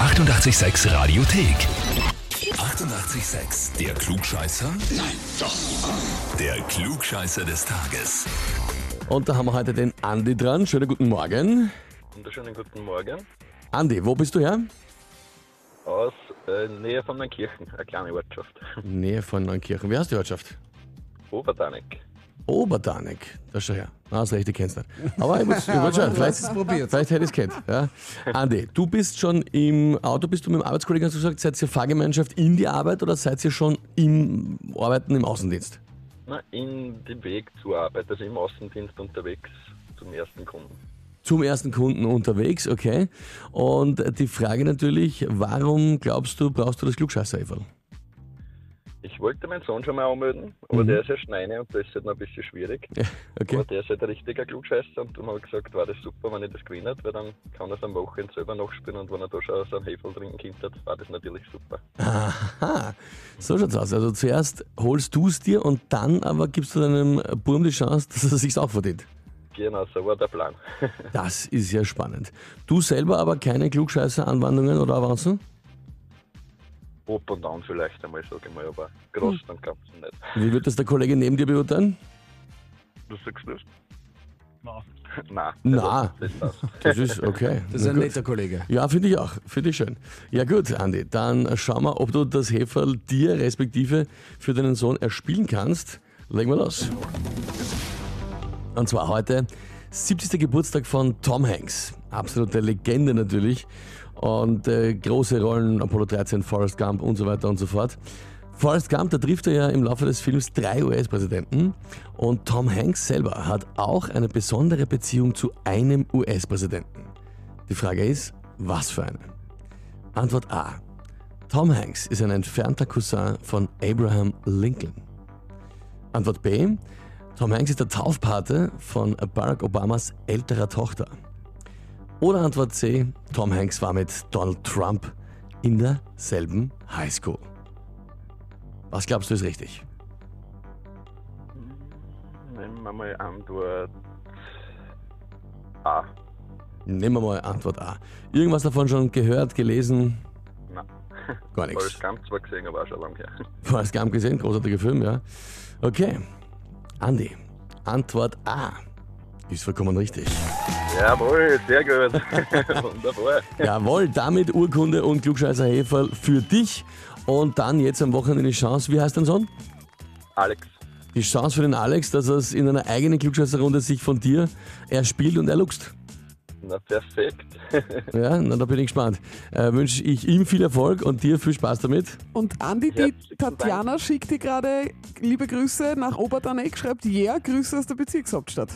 886 Radiothek. 88,6. Der Klugscheißer? Nein, doch. Der Klugscheißer des Tages. Und da haben wir heute den Andi dran. Schönen guten Morgen. Wunderschönen guten Morgen. Andi, wo bist du her? Aus Nähe von Neunkirchen, eine kleine Ortschaft. Nähe von Neunkirchen. Wie heißt die Ortschaft? Oberdanek. Oberdanek. Das schau her. Das rechte kennst du nicht. Aber ich muss schauen. Vielleicht hätte ich es kennt. Ja. Andi, du bist schon im Auto, bist du mit dem Arbeitskollegen, hast du gesagt, seid ihr Fahrgemeinschaft in die Arbeit oder seid ihr schon im Arbeiten im Außendienst? Na, in den Weg zur Arbeit, also im Außendienst unterwegs zum ersten Kunden. Zum ersten Kunden unterwegs, okay. Und die Frage natürlich, warum glaubst du, brauchst du das Klugscheißer-Eferl? Ich wollte meinen Sohn schon mal anmelden, aber der ist ja Schneine und das ist halt noch ein bisschen schwierig. Ja, okay. Aber der ist halt ein richtiger Klugscheißer und darum habe ich gesagt, war das super, wenn ich das gewinne, weil dann kann er es am Wochenende selber nachspielen und wenn er da schon so einen Hefe trinken könnte, war das natürlich super. Aha, so schaut's aus. Also zuerst holst du es dir und dann aber gibst du deinem Burm die Chance, dass er sich's auch verdient. Genau, so war der Plan. Das ist ja spannend. Du selber aber keine Klugscheißer-Anwandlungen oder Avancen? Ab und an vielleicht einmal, sage ich mal, aber groß dann ganz nicht. Wie wird das der Kollege neben dir beurteilen? Du sagst das? Nein. Na, Das passt. das ist okay. Das ist ein netter Kollege. Ja, finde ich auch. Finde ich schön. Ja gut, Andi, dann schauen wir, ob du das Heferl dir respektive für deinen Sohn erspielen kannst. Legen wir los. Und zwar heute 70. Geburtstag von Tom Hanks. Absolute Legende natürlich. Und große Rollen, Apollo 13, Forrest Gump und so weiter und so fort. Forrest Gump, da trifft er ja im Laufe des Films 3 US-Präsidenten. Und Tom Hanks selber hat auch eine besondere Beziehung zu einem US-Präsidenten. Die Frage ist, was für eine? Antwort A. Tom Hanks ist ein entfernter Cousin von Abraham Lincoln. Antwort B. Tom Hanks ist der Taufpate von Barack Obamas älterer Tochter. Oder Antwort C. Tom Hanks war mit Donald Trump in derselben Highschool. Was glaubst du ist richtig? Nehmen wir mal Antwort A. Nehmen wir mal Antwort A. Irgendwas davon schon gehört, gelesen? Nein. Gar nichts. Forrest Gump zwar gesehen, aber auch schon lange her. Forrest Gump gesehen, großartiger Film, ja. Okay, Andi, Antwort A ist vollkommen richtig. Jawohl, sehr gut. Wunderbar. Jawohl, damit Urkunde und Klugscheißer Heferl für dich. Und dann jetzt am Wochenende die Chance, wie heißt dein Sohn? Alex. Die Chance für den Alex, dass er es in einer eigenen Klugscheißerrunde sich von dir erspielt und erluchst. Na, perfekt. Ja, na, da bin ich gespannt. Wünsche ich ihm viel Erfolg und dir viel Spaß damit. Und Andi, die Herzlichen Tatjana schickt dir gerade liebe Grüße nach Oberdanek, schreibt Grüße aus der Bezirkshauptstadt.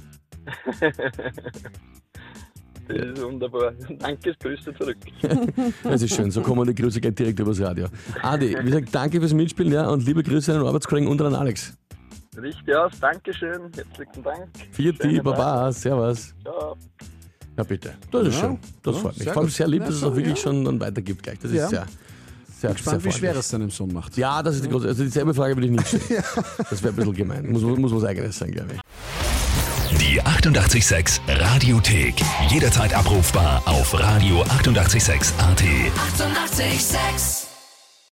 Das ist wunderbar. Danke, Grüße zurück. Das ist schön, so kommen die Grüße gleich direkt übers Radio. Adi, wie gesagt, danke fürs Mitspielen, ja, und liebe Grüße an den Arbeitskollegen und an Alex. Richtig aus, Dankeschön, herzlichen Dank. Vierte, Schönen Baba, servus. Tag. Ciao. Ja, bitte. Das ist Ja, schön. Das ja, freut mich. sehr Vor allem gut. sehr lieb, Na dass es schon, auch wirklich ja. schon dann weitergibt gleich. Das Ja. ist sehr Spannend, wie schwer freundlich. es deinem Sohn macht. Ja, das ist die große. Also dieselbe Frage würde ich nicht stellen. Das wäre ein bisschen gemein. Muss was Eigenes sein, glaube ich. Die 88,6 Radiothek. Jederzeit abrufbar auf radio886.at. 88,6. Eighty-eight, sex.